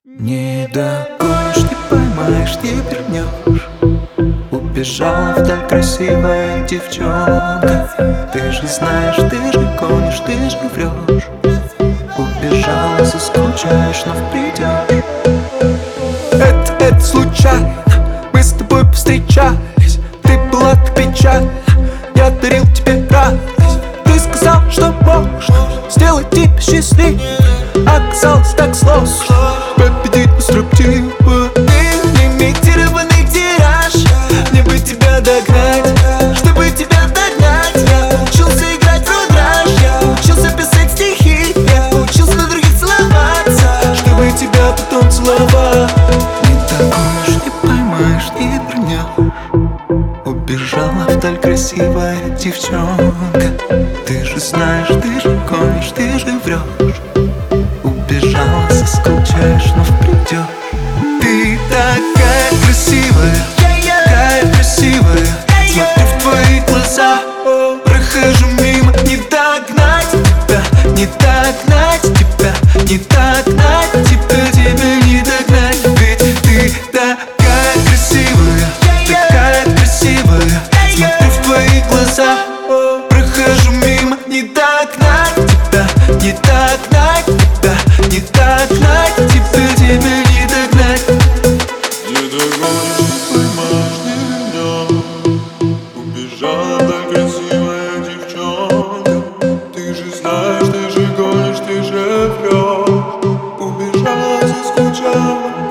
Не догонишь, не поймаешь, не вернешь. Убежала вдаль красивая девчонка. Ты же знаешь, ты же гонишь, ты же врешь. Убежала, заскучаешь, но придешь. Это случайно, мы с тобой повстречались. Ты была так печальна, я дарил тебе радость. Ты сказал, что можно сделать тебя счастливым. Оказалось так сложно победить на строптивую. Ты лимитированный тираж, мне бы тебя догнать. Чтобы тебя догнать, я учился играть в рудраж. Я учился писать стихи, я учился на других целоваться, чтобы тебя потом целовать. Не догонишь, не поймаешь, не вернешь. Убежала вдаль красивая девчонка. Ты же знаешь, ты же гонишь, ты же врешь. Убежала, заскучаешь, но придешь. Ты такая красивая, такая красивая. Смотрю в твои глаза, прохожу мимо. Не догнать тебя, не догнать тебя, не догнать тебя, тебя не догнать. Ведь ты такая красивая, такая красивая. Смотрю в твои глаза, прохожу мимо. Не догнать тебя, не догнать тебя, не догнать тебя, тебя не догнать. Не догонишь, не поймаешь, не вернешь. Убежала так красивая девчонка. Ты же знаешь, ты же гонишь, ты же врешь. Убежала, заскучала.